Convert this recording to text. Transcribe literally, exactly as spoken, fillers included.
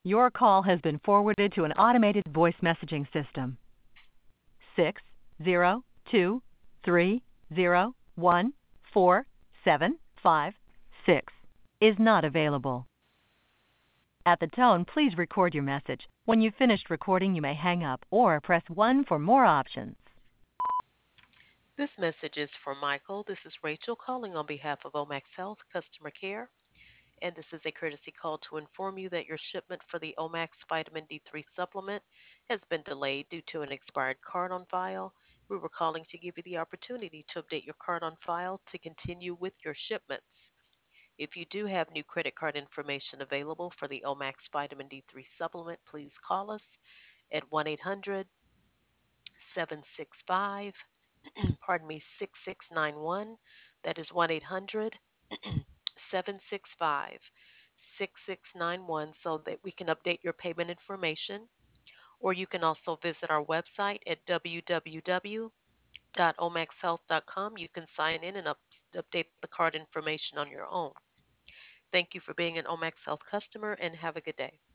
Your call has been forwarded to an automated voice messaging system. Six zero two three zero one four seven five six is not available. At the tone, please record your message. When you've finished recording, you may hang up or press one for more options. This message is for Michael. This is Rachel calling on behalf of Omax Health Customer Care, and this is a courtesy call to inform you that your shipment for the Omax Vitamin D three supplement has been delayed due to an expired card on file. We were calling to give you the opportunity to update your card on file to continue with your shipments. If you do have new credit card information available for the Omax Vitamin D three supplement, please call us at one eight hundred seven six five pardon me, six six nine one. That is one eight hundred seven six five six six nine one so that we can update your payment information. Or you can also visit our website at w w w dot omax health dot com. You can sign in and up, update the card information on your own. Thank you for being an Omax Health customer and have a good day.